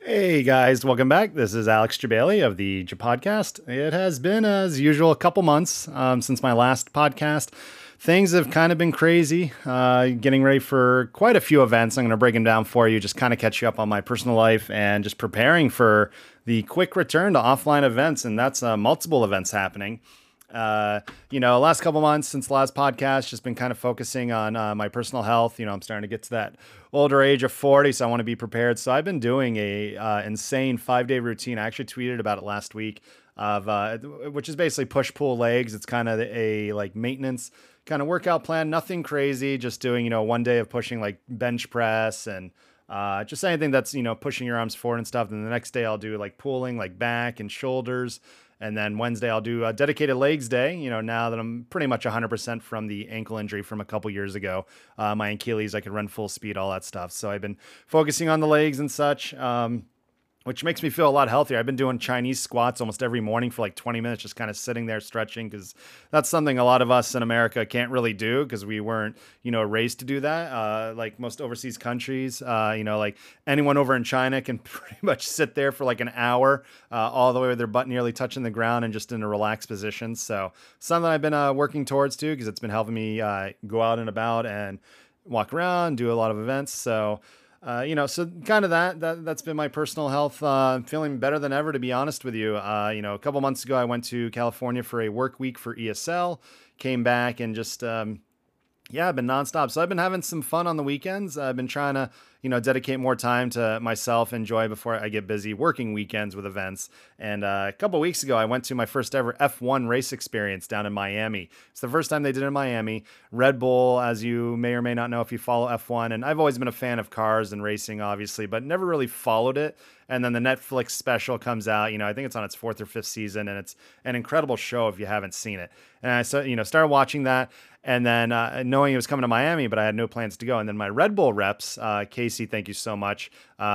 Hey guys, welcome back. This is Alex Jabali of the Japodcast. It has been, as usual, a couple months since my last podcast. Things have kind of been crazy, getting ready for quite a few events. I'm going to break them down for you, just kind of catch you up on my personal life and just preparing for the quick return to offline events. And that's multiple events happening. Last couple months since the last podcast, just been kind of focusing on my personal health. I'm starting to get to that older age of 40, so I want to be prepared. So I've been doing a insane 5-day routine. I actually tweeted about it last week of which is basically push pull legs. It's kind of a like maintenance kind of workout plan. Nothing crazy. Just doing one day of pushing like bench press and just anything that's pushing your arms forward and stuff. Then the next day I'll do like pulling like back and shoulders. And then Wednesday, I'll do a dedicated legs day. Now that I'm pretty much 100% from the ankle injury from a couple years ago, my Achilles, I could run full speed, all that stuff. So I've been focusing on the legs and such. Which makes me feel a lot healthier. I've been doing Chinese squats almost every morning for like 20 minutes, just kind of sitting there stretching, because that's something a lot of us in America can't really do because we weren't, raised to do that. Like most overseas countries, like anyone over in China can pretty much sit there for like an hour, all the way with their butt nearly touching the ground and just in a relaxed position. So something I've been working towards too, because it's been helping me go out and about and walk around, do a lot of events. So kind of that's been my personal health. I'm feeling better than ever, to be honest with you. A couple months ago, I went to California for a work week for ESL, came back and just, I've been nonstop. So I've been having some fun on the weekends. I've been trying to, dedicate more time to myself, enjoy before I get busy working weekends with events. And a couple weeks ago, I went to my first ever F1 race experience down in Miami. It's the first time they did it in Miami. Red Bull, as you may or may not know if you follow F1, and I've always been a fan of cars and racing, obviously, but never really followed it. And then the Netflix special comes out. I think it's on its 4th or 5th season, and it's an incredible show if you haven't seen it. And I started watching that. And then knowing it was coming to Miami, but I had no plans to go. And then my Red Bull reps, Casey, thank you so much.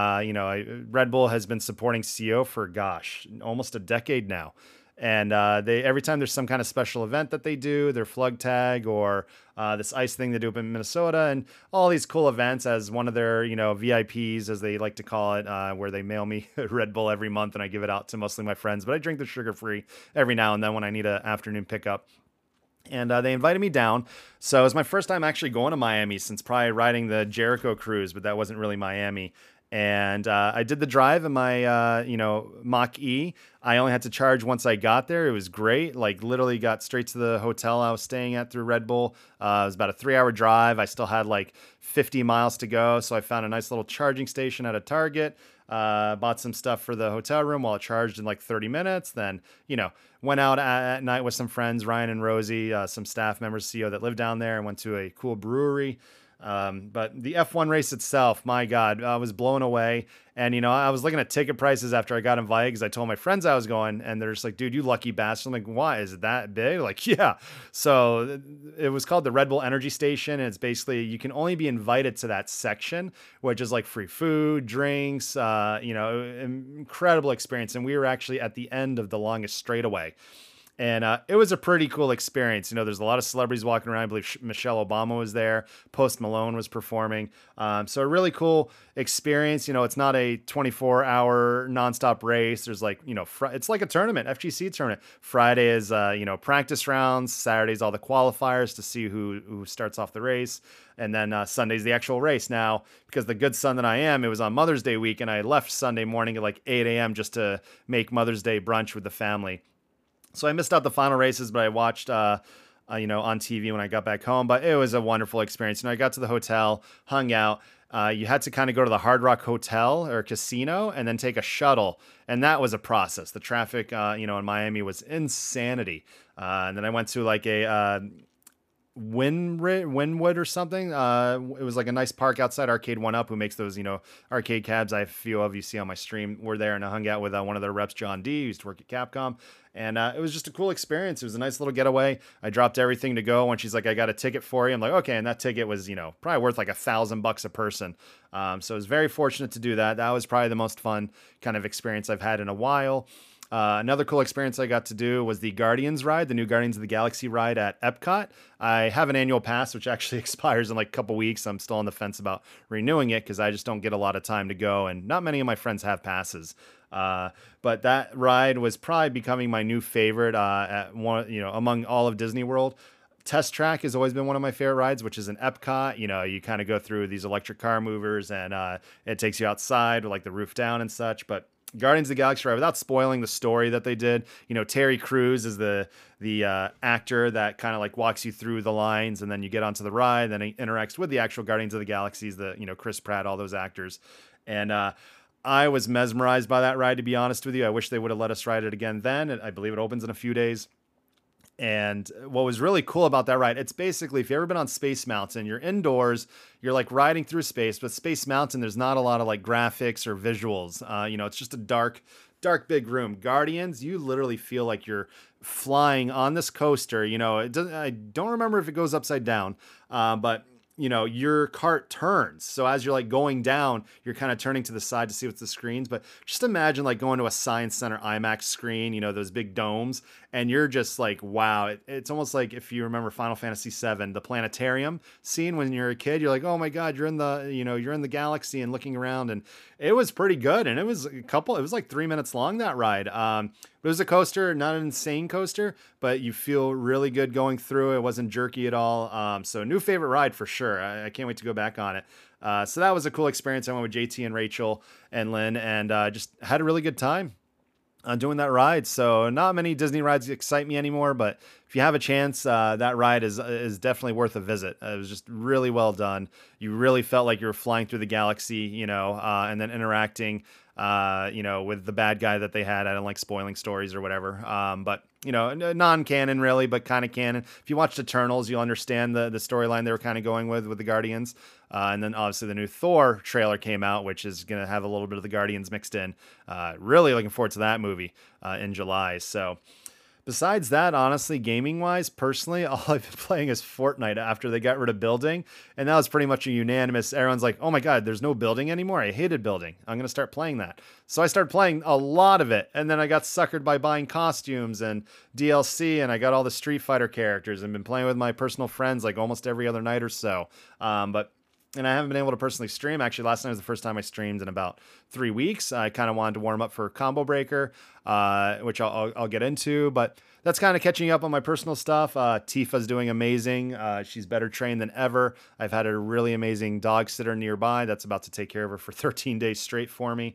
Red Bull has been supporting CO for, almost a decade now. And they every time there's some kind of special event that they do, their Flug Tag or this ice thing they do up in Minnesota, and all these cool events, as one of their VIPs, as they like to call it, where they mail me Red Bull every month and I give it out to mostly my friends. But I drink the sugar-free every now and then when I need an afternoon pickup. And they invited me down. So it was my first time actually going to Miami since probably riding the Jericho cruise, but that wasn't really Miami. And I did the drive in my, Mach-E. I only had to charge once I got there. It was great. Like literally got straight to the hotel I was staying at through Red Bull. It was about a 3-hour drive. I still had like 50 miles to go. So I found a nice little charging station at a Target. Bought some stuff for the hotel room while it charged in like 30 minutes. Then, went out at night with some friends, Ryan and Rosie, some staff members, CEO that live down there, and went to a cool brewery. But the F1 race itself, my God, I was blown away. And, I was looking at ticket prices after I got invited because I told my friends I was going, and they're just like, dude, you lucky bastard. I'm like, why? Is it that big? Like, yeah. So it was called the Red Bull Energy Station. And it's basically, you can only be invited to that section, which is like free food, drinks, incredible experience. And we were actually at the end of the longest straightaway. And it was a pretty cool experience. There's a lot of celebrities walking around. I believe Michelle Obama was there. Post Malone was performing. So a really cool experience. It's not a 24-hour nonstop race. There's like, it's like a tournament, FGC tournament. Friday is, practice rounds. Saturday's all the qualifiers to see who starts off the race. And then Sunday's the actual race. Now, because the good son that I am, it was on Mother's Day week, and I left Sunday morning at like 8 a.m. just to make Mother's Day brunch with the family. So I missed out the final races, but I watched, on TV when I got back home. But it was a wonderful experience. I got to the hotel, hung out. You had to kind of go to the Hard Rock Hotel or casino and then take a shuttle. And that was a process. The traffic, in Miami was insanity. And then I went to like a Wynwood or something. It was like a nice park outside Arcade 1-Up, who makes those, arcade cabs I have a few of, you see on my stream. We're there, and I hung out with one of their reps, John D, who used to work at Capcom. And it was just a cool experience. It was a nice little getaway. I dropped everything to go when she's like, I got a ticket for you. I'm like, okay. And that ticket was, probably worth like $1,000 a person. So I was very fortunate to do that. That was probably the most fun kind of experience I've had in a while. Another cool experience I got to do was the Guardians ride, the new Guardians of the Galaxy ride at Epcot. I have an annual pass, which actually expires in like a couple weeks. I'm still on the fence about renewing it because I just don't get a lot of time to go, and not many of my friends have passes. But that ride was probably becoming my new favorite at one, among all of Disney World. Test Track has always been one of my favorite rides, which is in Epcot. You kind of go through these electric car movers, and it takes you outside with like the roof down and such. But Guardians of the Galaxy ride, without spoiling the story that they did, Terry Crews is the actor that kind of like walks you through the lines, and then you get onto the ride. Then he interacts with the actual Guardians of the Galaxies, Chris Pratt, all those actors, and I was mesmerized by that ride. To be honest with you, I wish they would have let us ride it again then. I believe it opens in a few days. And what was really cool about that ride, it's basically, if you've ever been on Space Mountain, you're indoors, you're like riding through space, but Space Mountain, there's not a lot of like graphics or visuals. It's just a dark, big room. Guardians, you literally feel like you're flying on this coaster. I don't remember if it goes upside down, but your cart turns. So as you're like going down, you're kind of turning to the side to see what's the screens. But just imagine like going to a Science Center IMAX screen, those big domes, and you're just like, wow. It's almost like if you remember Final Fantasy VII, the planetarium scene when you're a kid, you're like, oh my God, you're in the galaxy and looking around. And it was pretty good. And it was like 3 minutes long, that ride. It was a coaster, not an insane coaster, but you feel really good going through. It wasn't jerky at all. So new favorite ride for sure. I can't wait to go back on it. So that was a cool experience. I went with JT and Rachel and Lynn, and just had a really good time doing that ride. So not many Disney rides excite me anymore, but if you have a chance, that ride is definitely worth a visit. It was just really well done. You really felt like you were flying through the galaxy, and then interacting, with the bad guy that they had. I don't like spoiling stories or whatever. But non-canon really, but kind of canon. If you watched Eternals, you'll understand the storyline they were kind of going with the Guardians. And then obviously the new Thor trailer came out, which is going to have a little bit of the Guardians mixed in. Really looking forward to that movie in July. So besides that, honestly, gaming-wise, personally, all I've been playing is Fortnite after they got rid of building. And that was pretty much a unanimous. Everyone's like, oh my God, there's no building anymore. I hated building. I'm going to start playing that. So I started playing a lot of it. And then I got suckered by buying costumes and DLC. And I got all the Street Fighter characters and been playing with my personal friends like almost every other night or so. And I haven't been able to personally stream. Actually, last night was the first time I streamed in about 3 weeks. I kind of wanted to warm up for Combo Breaker, which I'll get into. But that's kind of catching up on my personal stuff. Tifa's doing amazing. She's better trained than ever. I've had a really amazing dog sitter nearby that's about to take care of her for 13 days straight for me.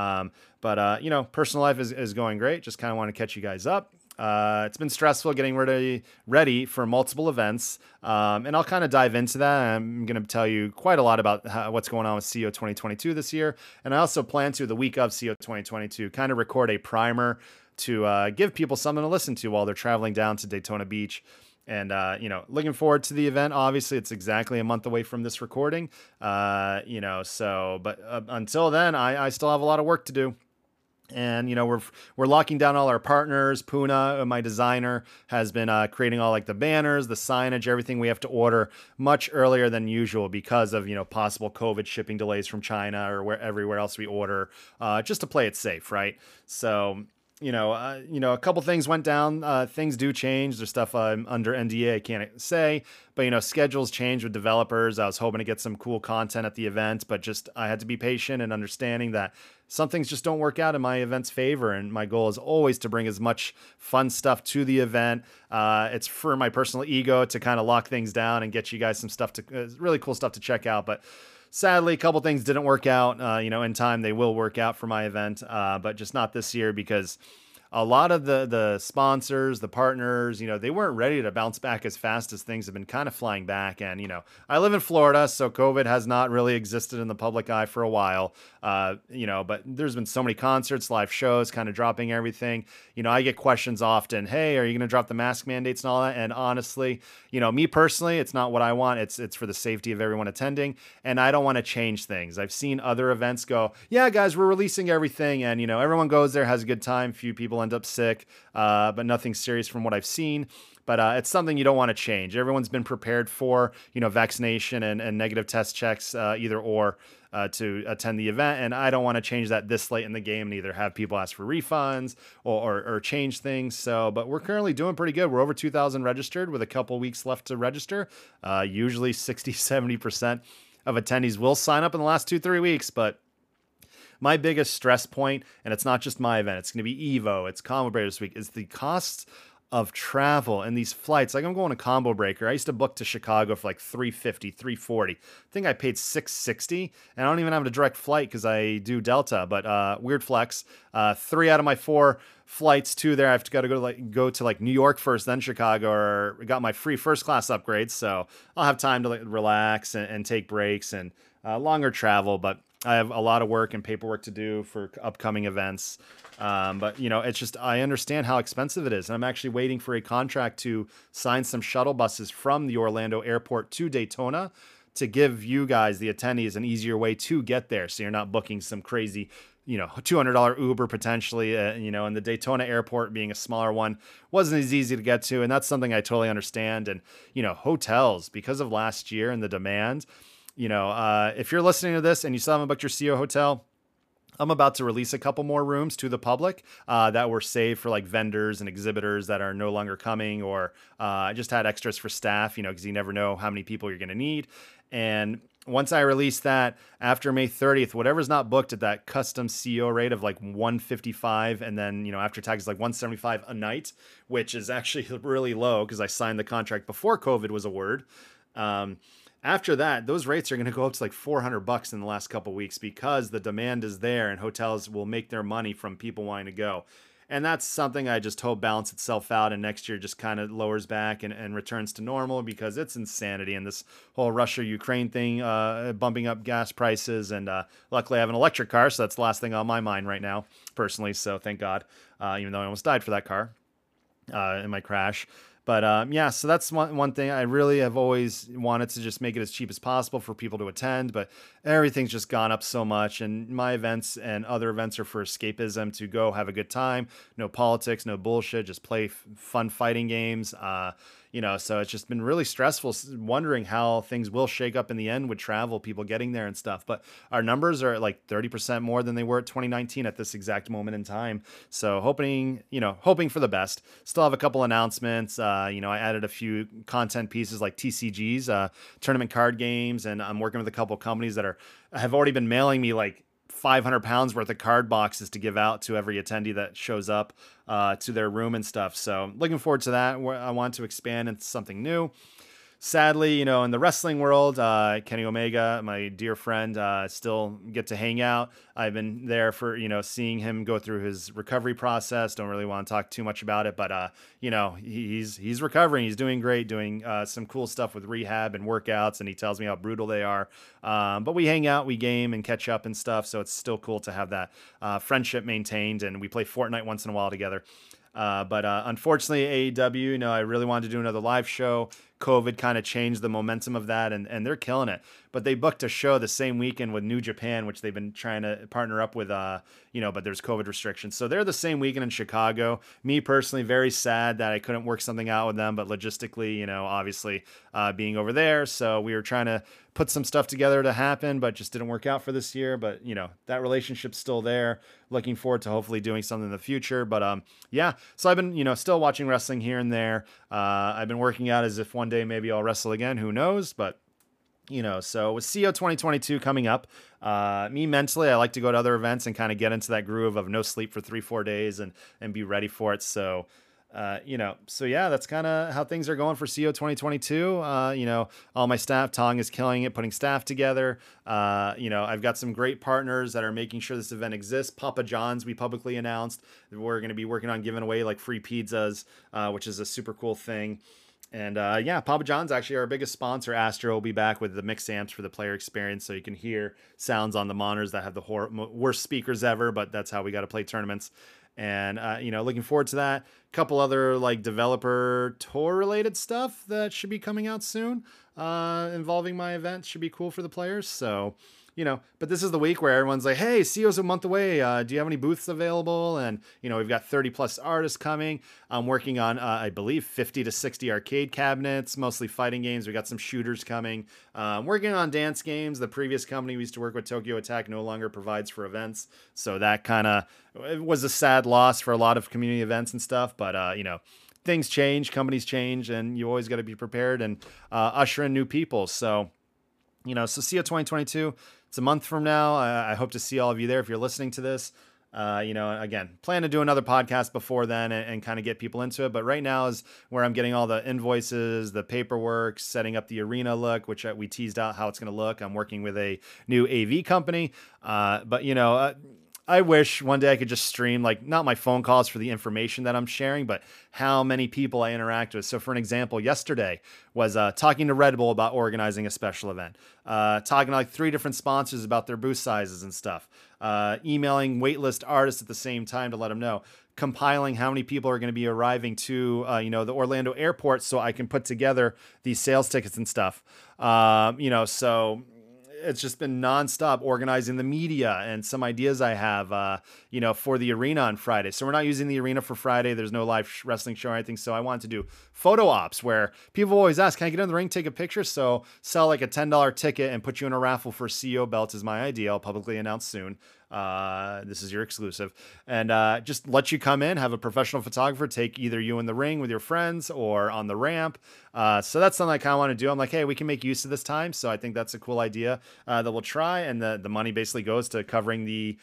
But personal life is going great. Just kind of want to catch you guys up. It's been stressful getting ready for multiple events, and I'll kind of dive into that. I'm going to tell you quite a lot about what's going on with CEO 2022 this year, and I also plan to, the week of CEO 2022, kind of record a primer to give people something to listen to while they're traveling down to Daytona Beach. And, looking forward to the event. Obviously, it's exactly a month away from this recording, but until then, I still have a lot of work to do. And we're locking down all our partners. Puna, my designer, has been creating all like the banners, the signage, everything we have to order much earlier than usual because of possible COVID shipping delays from China or everywhere else we order, just to play it safe, right? So a couple things went down. Things do change. There's stuff under NDA I can't say, but schedules change with developers. I was hoping to get some cool content at the event, but just I had to be patient and understanding that some things just don't work out in my event's favor. And my goal is always to bring as much fun stuff to the event. It's for my personal ego to kind of lock things down and get you guys some stuff really cool stuff to check out. But sadly, a couple things didn't work out. In time they will work out for my event, but just not this year because a lot of the sponsors, the partners, they weren't ready to bounce back as fast as things have been kind of flying back. And, I live in Florida, so COVID has not really existed in the public eye for a while, but there's been so many concerts, live shows, kind of dropping everything. I get questions often, hey, are you going to drop the mask mandates and all that? And honestly, me personally, it's not what I want. It's for the safety of everyone attending. And I don't want to change things. I've seen other events go, yeah, guys, we're releasing everything. And, everyone goes there, has a good time. Few people end up sick, but nothing serious from what I've seen. But it's something you don't want to change. Everyone's been prepared for, vaccination and negative test checks, either or. to attend the event, and I don't want to change that this late in the game and either have people ask for refunds or change things. So, but we're currently doing pretty good. We're over 2,000 registered with a couple weeks left to register. Usually 60-70% of attendees will sign up in the last 2-3 weeks, but my biggest stress point, and it's not just my event, it's going to be Evo, it's Combo Breaker this week, is the costs of travel and these flights. Like I'm going to Combo Breaker. I used to book to Chicago for like $350, $340. I think I paid $660, and I don't even have a direct flight because I do Delta, but weird flex. 3 out of my 4 flights to there, I've got to go to New York first, then Chicago, or got my free first class upgrades. So I'll have time to relax and take breaks and longer travel, but I have a lot of work and paperwork to do for upcoming events. But it's just, I understand how expensive it is. And I'm actually waiting for a contract to sign some shuttle buses from the Orlando airport to Daytona to give you guys, the attendees, an easier way to get there. So you're not booking some crazy, $200 Uber potentially, and the Daytona airport being a smaller one wasn't as easy to get to. And that's something I totally understand. And, hotels, because of last year and the demand, if you're listening to this and you still haven't booked your CO hotel, I'm about to release a couple more rooms to the public that were saved for vendors and exhibitors that are no longer coming, or I just had extras for staff, because you never know how many people you're going to need. And once I release that after May 30th, whatever's not booked at that custom CO rate of $155, and then, after tax is $175 a night, which is actually really low because I signed the contract before COVID was a word. After that, those rates are going to go up to $400 in the last couple of weeks because the demand is there and hotels will make their money from people wanting to go. And that's something I just hope balance itself out and next year just kind of lowers back and returns to normal, because it's insanity. And this whole Russia-Ukraine thing, bumping up gas prices. And luckily I have an electric car, so that's the last thing on my mind right now, personally. So thank God, even though I almost died for that car in my crash. But so that's one thing. I really have always wanted to just make it as cheap as possible for people to attend, but everything's just gone up so much. And my events and other events are for escapism, to go have a good time. No politics, no bullshit, just play fun fighting games. So it's just been really stressful wondering how things will shake up in the end with travel, people getting there and stuff. But our numbers are at 30% more than they were at 2019 at this exact moment in time. So hoping for the best. Still have a couple announcements. I added a few content pieces like TCGs, tournament card games, and I'm working with a couple companies that have already been mailing me 500 pounds worth of card boxes to give out to every attendee that shows up to their room and stuff. So looking forward to that. I want to expand into something new. Sadly, in the wrestling world, Kenny Omega, my dear friend, still get to hang out. I've been there for, seeing him go through his recovery process. Don't really want to talk too much about it, but, he's recovering. He's doing great, doing some cool stuff with rehab and workouts, and he tells me how brutal they are. But we hang out, we game and catch up and stuff. So it's still cool to have that friendship maintained, and we play Fortnite once in a while together. But unfortunately, AEW, I really wanted to do another live show. COVID kind of changed the momentum of that, and they're killing it. But they booked a show the same weekend with New Japan, which they've been trying to partner up with, but there's COVID restrictions. So they're the same weekend in Chicago. Me personally, very sad that I couldn't work something out with them, but logistically, obviously being over there. So we were trying to put some stuff together to happen, but just didn't work out for this year. But, that relationship's still there. Looking forward to hopefully doing something in the future. But so I've been, still watching wrestling here and there. I've been working out as if one day maybe I'll wrestle again. Who knows? But so with CO 2022 coming up, me mentally, I like to go to other events and kind of get into that groove of no sleep for 3-4 days and be ready for it. So, that's kind of how things are going for CO 2022. All my staff, Tong is killing it, putting staff together. I've got some great partners that are making sure this event exists. Papa John's, we publicly announced that we're going to be working on giving away free pizzas, which is a super cool thing. And Papa John's actually our biggest sponsor. Astro will be back with the mix amps for the player experience, so you can hear sounds on the monitors that have the worst speakers ever, but that's how we got to play tournaments. And, looking forward to that. A couple other developer tour related stuff that should be coming out soon involving my event. Should be cool for the players. So, but this is the week where everyone's like, hey, CEO's a month away. Do you have any booths available? And, we've got 30 plus artists coming. I'm working on, I believe, 50 to 60 arcade cabinets, mostly fighting games. We got some shooters coming. Working on dance games. The previous company we used to work with, Tokyo Attack, no longer provides for events. So that kind of was a sad loss for a lot of community events and stuff. But, things change, companies change, and you always got to be prepared and usher in new people. So, so CEO 2022, it's a month from now. I hope to see all of you there if you're listening to this. Again, plan to do another podcast before then and kind of get people into it. But right now is where I'm getting all the invoices, the paperwork, setting up the arena look, which we teased out how it's going to look. I'm working with a new AV company. I wish one day I could just stream, like, not my phone calls for the information that I'm sharing, but how many people I interact with. So for an example, yesterday was talking to Red Bull about organizing a special event, talking to like 3 different sponsors about their booth sizes and stuff, emailing waitlist artists at the same time to let them know, compiling how many people are going to be arriving to, the Orlando airport so I can put together these sales tickets and stuff. So it's just been nonstop organizing the media and some ideas I have, for the arena on Friday. So we're not using the arena for Friday. There's no live wrestling show or anything. So I wanted to do photo ops where people always ask, can I get in the ring, take a picture? So sell like a $10 ticket and put you in a raffle for CEO belts is my idea. I'll publicly announce soon. This is your exclusive, and just let you come in, have a professional photographer take either you in the ring with your friends or on the ramp. So that's something I kind of want to do. I'm like, hey, we can make use of this time. So I think that's a cool idea that we'll try. And the money basically goes to covering the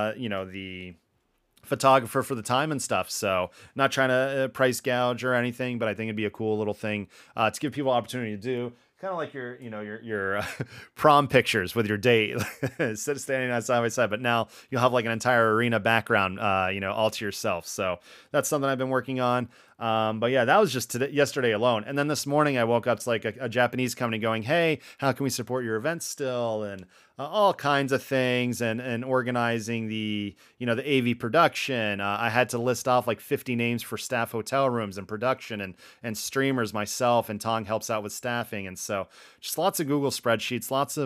photographer for the time and stuff. So not trying to price gouge or anything, but I think it'd be a cool little thing to give people opportunity to do. Kind of like your prom pictures with your date, instead of standing on side by side, but now you'll have like an entire arena background, all to yourself. So that's something I've been working on. But yeah, that was just yesterday alone. And then this morning I woke up to like a Japanese company going, hey, how can we support your events still? And all kinds of things and organizing the AV production. I had to list off like 50 names for staff hotel rooms and production and streamers myself, and Tong helps out with staffing. And so just lots of Google spreadsheets, lots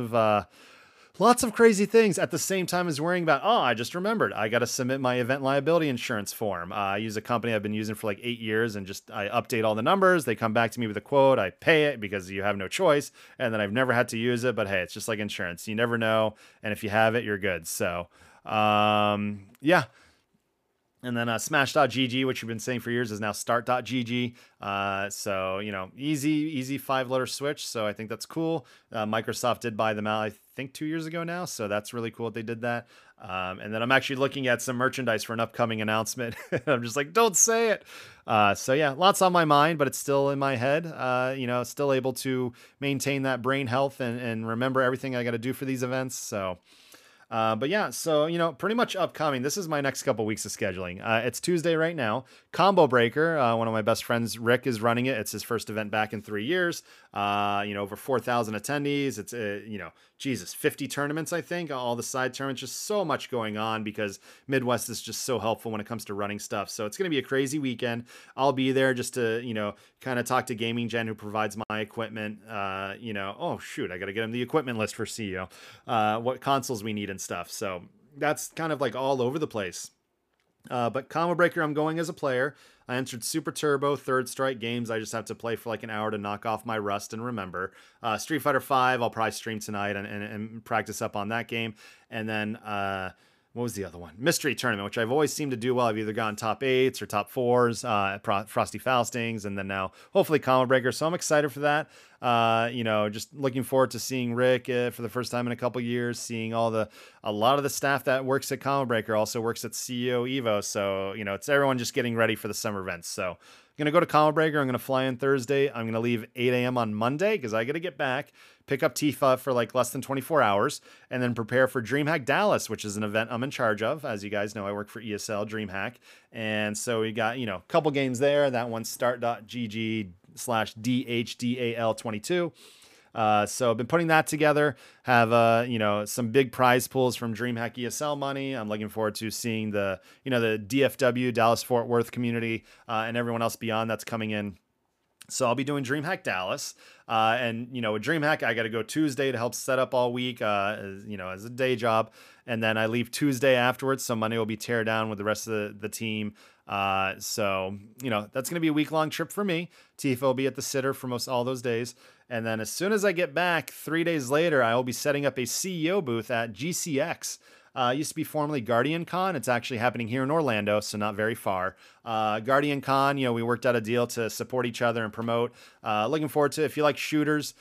of crazy things at the same time as worrying about, I just remembered, I got to submit my event liability insurance form. I use a company I've been using for like 8 years, and just I update all the numbers. They come back to me with a quote. I pay it because you have no choice. And then I've never had to use it. But hey, it's just like insurance. You never know. And if you have it, you're good. So, yeah. And then Smash.gg, which we've been saying for years, is now Start.gg. So, easy 5-letter switch. So I think that's cool. Microsoft did buy them out, I think 2 years ago now. So that's really cool that they did that. And then I'm actually looking at some merchandise for an upcoming announcement. I'm just like, don't say it. So yeah, lots on my mind, but it's still in my head. Still able to maintain that brain health and remember everything I got to do for these events. So but yeah, so, pretty much upcoming. This is my next couple weeks of scheduling. It's Tuesday right now. Combo Breaker, one of my best friends, Rick, is running it. It's his first event back in 3 years. Over 4,000 attendees. It's, 50 tournaments, I think. All the side tournaments, just so much going on because Midwest is just so helpful when it comes to running stuff. So it's going to be a crazy weekend. I'll be there just to, kind of talk to Gaming Gen, who provides my equipment. Oh, shoot, I got to get him the equipment list for CEO. What consoles we need and stuff. So that's kind of like all over the place. But Combo Breaker, I'm going as a player. I entered Super Turbo, Third Strike games. I just have to play for like an hour to knock off my rust and remember. Street Fighter 5, I'll probably stream tonight and practice up on that game. And then, what was the other one? Mystery Tournament, which I've always seemed to do well. I've either gone top 8s or top 4s at Frosty Faustings, and then now hopefully Combo Breaker. So I'm excited for that. Just looking forward to seeing Rick for the first time in a couple years, seeing a lot of the staff that works at Combo Breaker also works at CEO Evo. So, it's everyone just getting ready for the summer events. So I'm going to go to Combo Breaker. I'm going to fly in Thursday. I'm going to leave 8 a.m. on Monday because I got to get back, pick up Tifa for like less than 24 hours, and then prepare for DreamHack Dallas, which is an event I'm in charge of. As you guys know, I work for ESL DreamHack. And so we got, a couple games there. That one's start.gg/DHDAL22. So I've been putting that together, have, some big prize pools from DreamHack ESL money. I'm looking forward to seeing the DFW, Dallas Fort Worth community, and everyone else beyond that's coming in. So I'll be doing DreamHack Dallas, and with DreamHack, I got to go Tuesday to help set up all week, as a day job, and then I leave Tuesday afterwards. So Monday will be tear down with the rest of the team. So that's gonna be a week long trip for me. Tifa will be at the sitter for most all those days, and then as soon as I get back, 3 days later, I will be setting up a CEO booth at GCX. Used to be formerly Guardian Con. It's actually happening here in Orlando, so not very far. Guardian Con, we worked out a deal to support each other and promote. Looking forward to it. If you like shooters,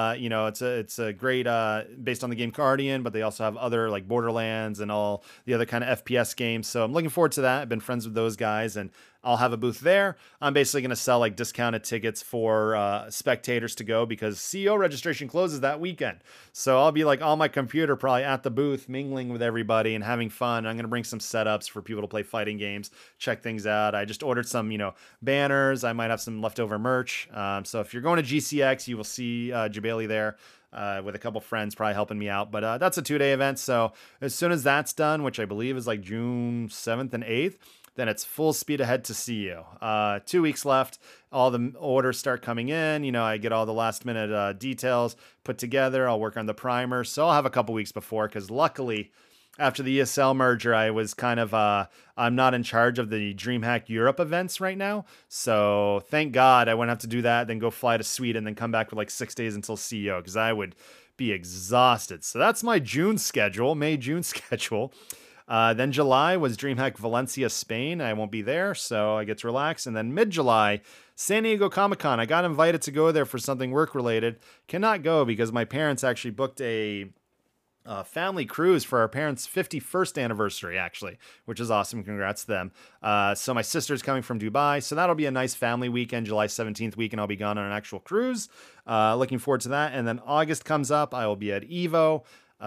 it's a great based on the game Guardian, but they also have other like Borderlands and all the other kind of FPS games. So I'm looking forward to that. I've been friends with those guys, and I'll have a booth there. I'm basically going to sell like discounted tickets for spectators to go because CEO registration closes that weekend. So I'll be like on my computer, probably at the booth, mingling with everybody and having fun. I'm going to bring some setups for people to play fighting games, check things out. I just ordered some, banners. I might have some leftover merch. So if you're going to GCX, you will see Jabali there. With a couple friends probably helping me out. But that's a 2-day event. So as soon as that's done, which I believe is like June 7th and 8th, then it's full speed ahead to see you. 2 weeks left. All the orders start coming in. I get all the last minute details put together. I'll work on the primer. So I'll have a couple weeks before because luckily after the ESL merger, I was kind of, I'm not in charge of the DreamHack Europe events right now. So thank God I wouldn't have to do that, then go fly to Sweden, and then come back with like 6 days until CEO because I would be exhausted. So that's my June schedule, May-June schedule. Then July was DreamHack Valencia, Spain. I won't be there, so I get to relax. And then mid-July, San Diego Comic-Con. I got invited to go there for something work-related. Cannot go because my parents actually booked a family cruise for our parents' 51st anniversary, actually, which is awesome. Congrats to them. So my sister's coming from Dubai, so that'll be a nice family weekend, July 17th weekend. I'll be gone on an actual cruise. Looking forward to that. And then August comes up. I will be at EVO.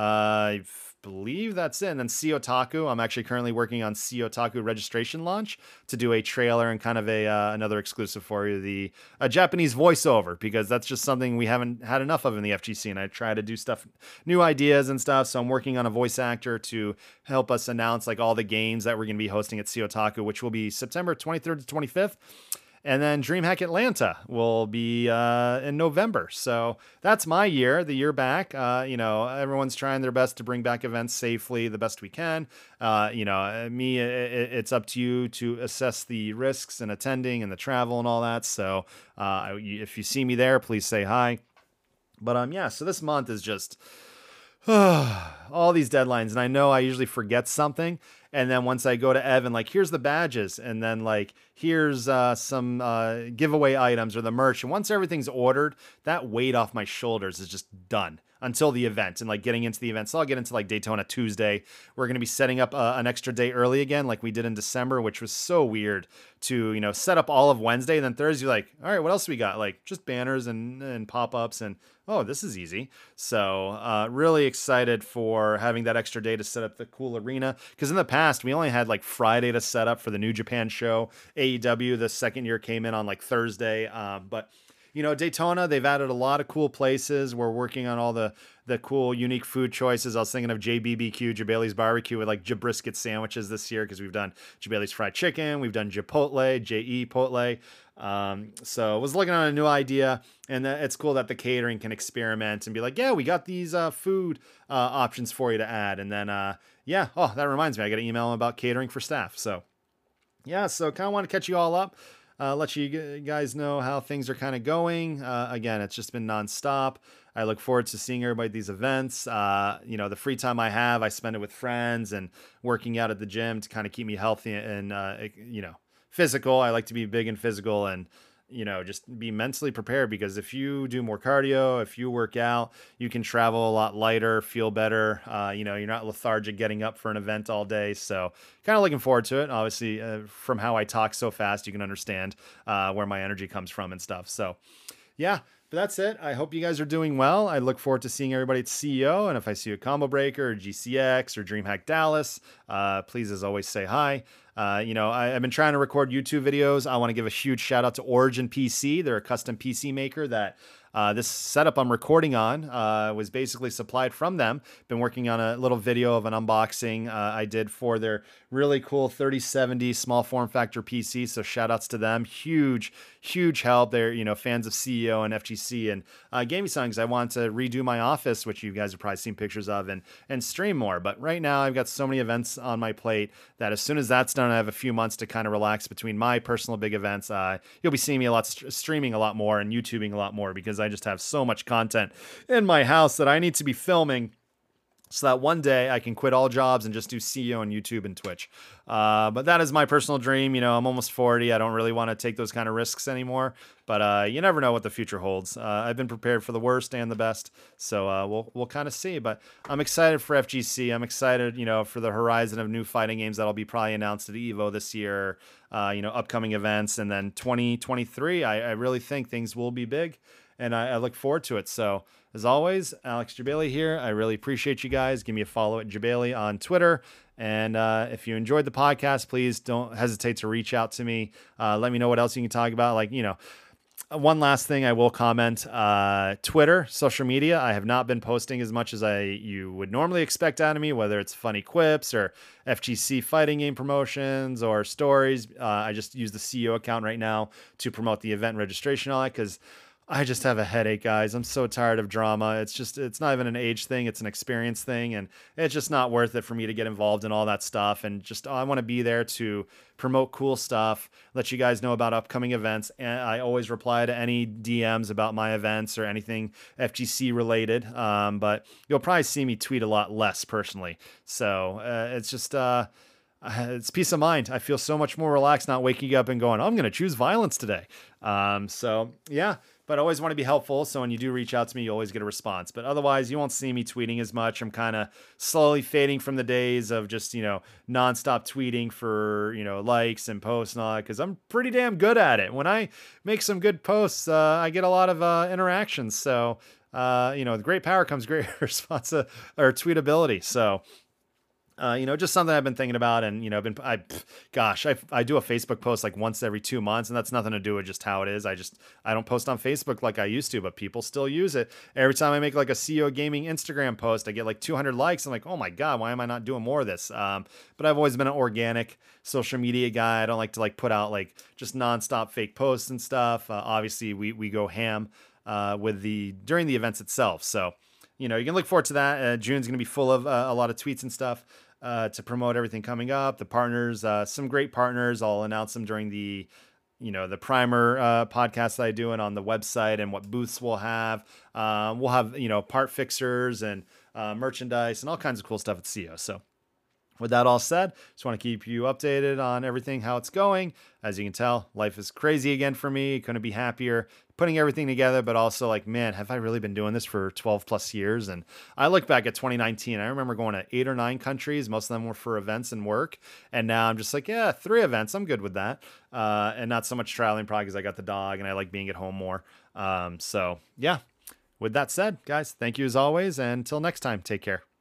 I believe that's it. And then Sea Otaku. I'm actually currently working on Sea Otaku registration launch to do a trailer and kind of another exclusive for you, a Japanese voiceover, because that's just something we haven't had enough of in the FGC. And I try to do stuff, new ideas and stuff. So I'm working on a voice actor to help us announce like all the games that we're going to be hosting at Sea Otaku, which will be September 23rd to 25th. And then DreamHack Atlanta will be in November. So that's my year, the year back. Everyone's trying their best to bring back events safely, the best we can. It's up to you to assess the risks and attending and the travel and all that. So if you see me there, please say hi. But so this month is just all these deadlines. And I know I usually forget something. And then once I go to Evan, like, here's the badges. And then, like, here's some giveaway items or the merch. And once everything's ordered, that weight off my shoulders is just done until the event and, like, getting into the event. So I'll get into, like, Daytona Tuesday. We're going to be setting up an extra day early again, like we did in December, which was so weird to, set up all of Wednesday. And then Thursday, like, all right, what else we got? Like, just banners and pop-ups and, oh, this is easy. So really excited for having that extra day to set up the cool arena. Because in the past, we only had like Friday to set up for the New Japan show. AEW, the second year, came in on like Thursday. But Daytona, they've added a lot of cool places. We're working on all the cool, unique food choices. I was thinking of JBBQ, Jabali's Barbecue, with like Jabrisket sandwiches this year because we've done Jabali's Fried Chicken. We've done Chipotle, J.E. Potle. So I was looking on a new idea, and it's cool that the catering can experiment and be like, yeah, we got these food options for you to add. And then, that reminds me, I got to email them about catering for staff. So so kind of want to catch you all up. Let you guys know how things are kind of going. Again, it's just been nonstop. I look forward to seeing everybody at these events. The free time I have, I spend it with friends and working out at the gym to kind of keep me healthy and, physical. I like to be big and physical and, just be mentally prepared, because if you do more cardio, if you work out, you can travel a lot lighter, feel better. You're not lethargic getting up for an event all day. So kind of looking forward to it. Obviously, from how I talk so fast, you can understand where my energy comes from and stuff. So but that's it. I hope you guys are doing well. I look forward to seeing everybody at CEO. And if I see you at Combo Breaker or GCX or DreamHack Dallas, please, as always, say hi. I've been trying to record YouTube videos. I want to give a huge shout out to Origin PC. They're a custom PC maker that this setup I'm recording on was basically supplied from them. Been working on a little video of an unboxing I did for their really cool 3070 small form factor PC. So shout outs to them. Huge help. They're, fans of CEO and FGC and Gaming Songs. I want to redo my office, which you guys have probably seen pictures of, and stream more. But right now I've got so many events on my plate that as soon as that's done, I have a few months to kind of relax between my personal big events. You'll be seeing me streaming a lot more and YouTubing a lot more because I just have so much content in my house that I need to be filming so that one day I can quit all jobs and just do CEO on YouTube and Twitch. But that is my personal dream. I'm almost 40. I don't really want to take those kind of risks anymore, but you never know what the future holds. I've been prepared for the worst and the best. So we'll kind of see, but I'm excited for FGC. I'm excited, for the horizon of new fighting games that'll be probably announced at EVO this year, upcoming events. And then 2023, I really think things will be big. And I look forward to it. So, as always, Alex Jebailey here. I really appreciate you guys. Give me a follow at Jebailey on Twitter. And if you enjoyed the podcast, please don't hesitate to reach out to me. Let me know what else you can talk about. One last thing I will comment. Twitter, social media, I have not been posting as much as you would normally expect out of me, whether it's funny quips or FGC fighting game promotions or stories. I just use the CEO account right now to promote the event registration and all that because I just have a headache, guys. I'm so tired of drama. It's not even an age thing. It's an experience thing. And it's just not worth it for me to get involved in all that stuff. And I want to be there to promote cool stuff, let you guys know about upcoming events. And I always reply to any DMs about my events or anything FGC related. But you'll probably see me tweet a lot less personally. So it's just, it's peace of mind. I feel so much more relaxed not waking up and going, I'm going to choose violence today. Yeah, but I always want to be helpful. So when you do reach out to me, you always get a response. But otherwise, you won't see me tweeting as much. I'm kind of slowly fading from the days of just, nonstop tweeting for, likes and posts and all that, because I'm pretty damn good at it. When I make some good posts, I get a lot of interactions. So, with great power comes great response or tweetability. So, just something I've been thinking about, and I do a Facebook post like once every 2 months, and that's nothing to do with just how it is. I don't post on Facebook like I used to, but people still use it. Every time I make like a CEO Gaming Instagram post, I get like 200 likes. I'm like, oh my god, why am I not doing more of this? But I've always been an organic social media guy. I don't like to put out like just nonstop fake posts and stuff. Obviously, we go ham during the events itself. So. You can look forward to that. June's going to be full of a lot of tweets and stuff to promote everything coming up. The partners, some great partners. I'll announce them during the primer podcast that I do and on the website and what booths we'll have. We'll have, part fixers and merchandise and all kinds of cool stuff at CEO. So with that all said, just want to keep you updated on everything, how it's going. As you can tell, life is crazy again for me. Couldn't be happier putting everything together, but also like, man, have I really been doing this for 12 plus years? And I look back at 2019. I remember going to 8 or 9 countries. Most of them were for events and work. And now I'm just like, yeah, 3 events. I'm good with that. And not so much traveling probably because I got the dog and I like being at home more. So yeah, with that said, guys, thank you as always. And until next time, take care.